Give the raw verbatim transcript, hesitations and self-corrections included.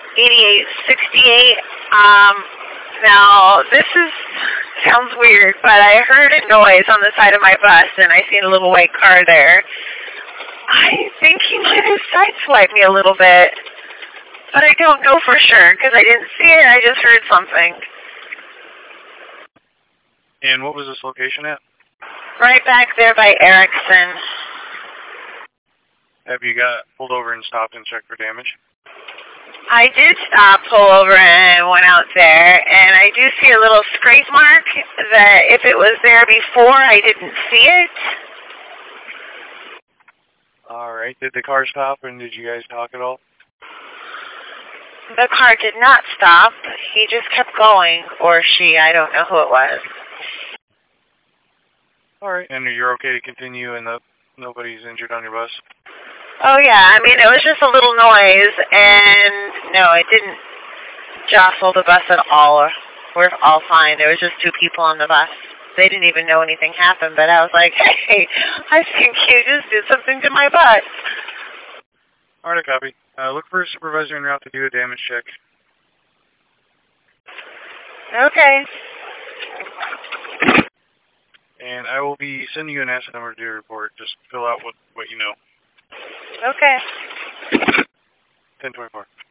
eighty-eight sixty-eight. Um, now, this is, sounds weird, but I heard a noise on the side of my bus, and I seen a little white car there. I think he might have sideswiped me a little bit, but I don't know for sure, because I didn't see it, I just heard something. And what was this location at? Right back there by Erickson. Have you got pulled over and stopped and checked for damage? I did stop, pull over, and went out there, and I do see a little scrape mark that if it was there before, I didn't see it. All right. Did the car stop, and did you guys talk at all? The car did not stop. He just kept going, or she, I don't know who it was. All right. And you're okay to continue, and the, nobody's injured on your bus? Oh, yeah. I mean, it was just a little noise, and no, it didn't jostle the bus at all. We're all fine. There was just two people on the bus. They didn't even know anything happened, but I was like, hey, I think you just did something to my butt. All right, copy. Uh, look for a supervisor en route to do a damage check. Okay. And I will be sending you an asset number to do a report. Just fill out what, what you know. Okay. ten twenty-four.